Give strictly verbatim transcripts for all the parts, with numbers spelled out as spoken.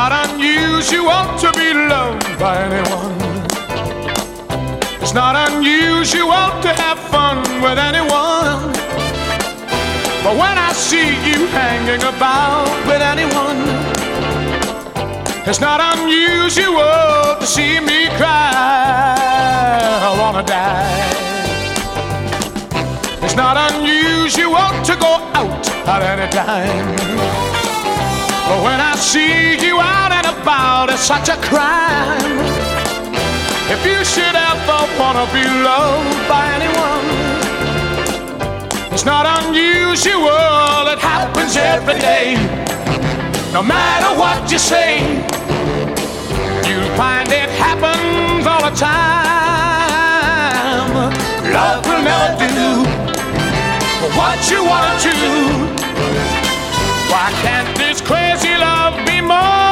not unusual to be loved by anyone. It's not unusual to have fun with anyone. But when I see you hanging about with anyone, it's not unusual to see me cry. I wanna die. It's not unusual to go out at any time. But when I see you out and about, it's such a crime. If you should ever wanna be loved by anyone, it's not unusual, it happens every day. No matter what you say, you'll find it happens all the time. Love will never do what you wanna do. Why can't this crazy love be more?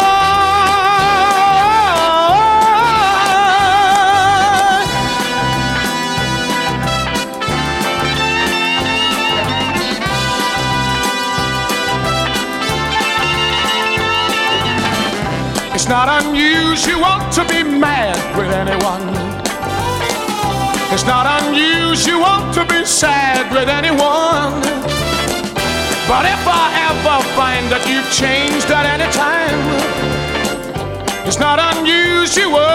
It's not unusual to be mad with anyone. It's not unusual to be sad with anyone. But if I ever find that you've changed at any time, it's not unusual